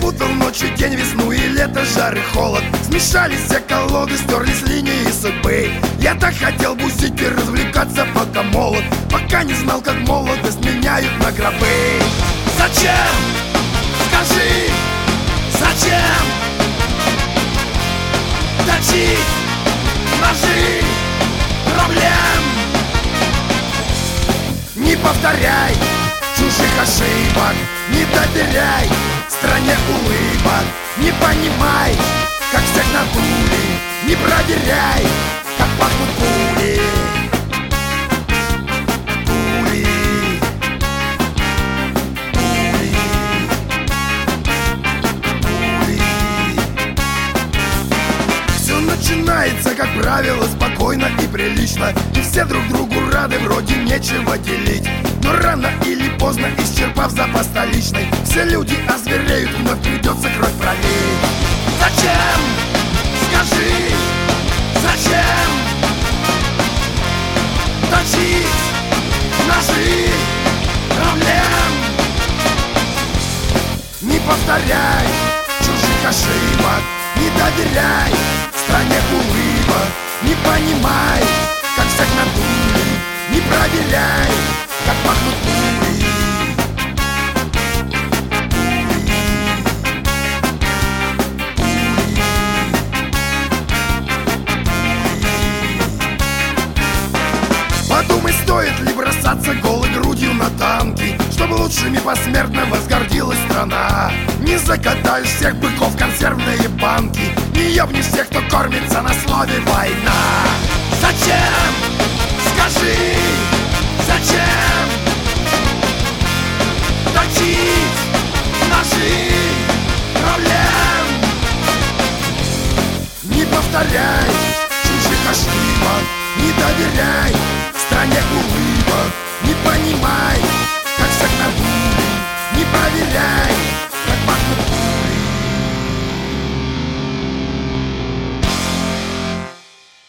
Перепутал ночь и день, весну и лето, жар и холод. Смешались все колоды, стерлись линии судьбы. Я так хотел бусить и развлекаться, пока молод, пока не знал, как молодость меняют на гробы. Зачем? Скажи, зачем точить ножи проблем? Не повторяй чужих ошибок, не доверяй стране улыбок. Не понимай, как всех надули, не проверяй, как пахнут пули. Пули, пули, пули. Все начинается, как правило, спокойно и прилично, и все друг другу рады, вроде нечего делить. Но рано или поздно, исчерпав запас столичный, все люди озвереют, вновь придется кровь пролить. Зачем? Скажи, зачем точить ножи проблем? Не повторяй чужих ошибок, не доверяй стране улыбок. Не понимай, как всех надули, не проверяй, как пахнут пули. Подумай, стоит ли бросаться голой грудью на танки, чтобы лучшими посмертно возгордилась страна. Не закатаешь всех быков в консервные банки, не ёбнешь всех, кто кормится на слове война. Зачем? Скажи, зачем точить ножи проблем? Не повторяй чужих ошибок, не доверяй стране улыбок. Не понимай,